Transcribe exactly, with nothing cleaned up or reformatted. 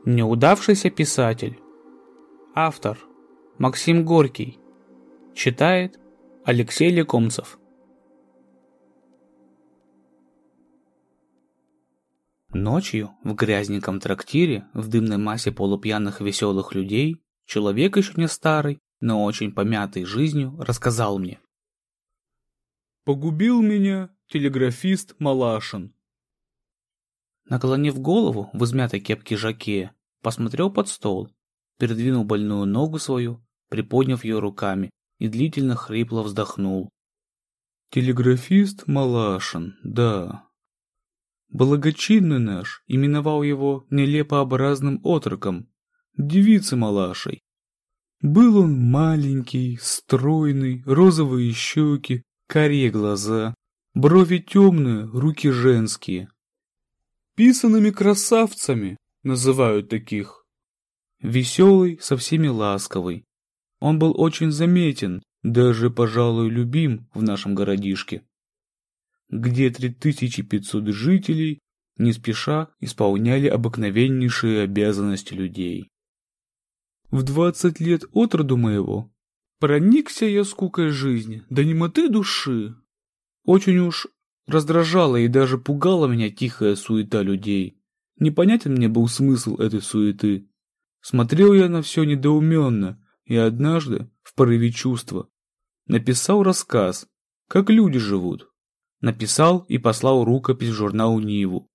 Неудавшийся писатель. Автор Максим Горький. Читает Алексей Лекомцев. Ночью в грязненьком трактире в дымной массе полупьяных веселых людей человек еще не старый, но очень помятый жизнью рассказал мне. Погубил меня телеграфист Малашин. Наклонив голову в измятой кепке жакея, посмотрел под стол, передвинул больную ногу свою, приподняв ее руками, и длительно хрипло вздохнул. Телеграфист Малашин, да. Благочинный наш именовал его нелепообразным отроком, девицы Малашей. Был он маленький, стройный, розовые щеки, карие глаза, брови темные, руки женские. Писанными красавцами называют таких. Веселый, со всеми ласковый. Он был очень заметен, даже, пожалуй, любим в нашем городишке, где три тысячи пятьсот жителей не спеша исполняли обыкновеннейшие обязанности людей. В двадцать лет от роду моего проникся я скукой жизни, до немоты души. Очень уж раздражала и даже пугала меня тихая суета людей. Непонятен мне был смысл этой суеты. Смотрел я на все недоуменно и однажды, в порыве чувства, написал рассказ, как люди живут. Написал и послал рукопись в журнал «Ниву».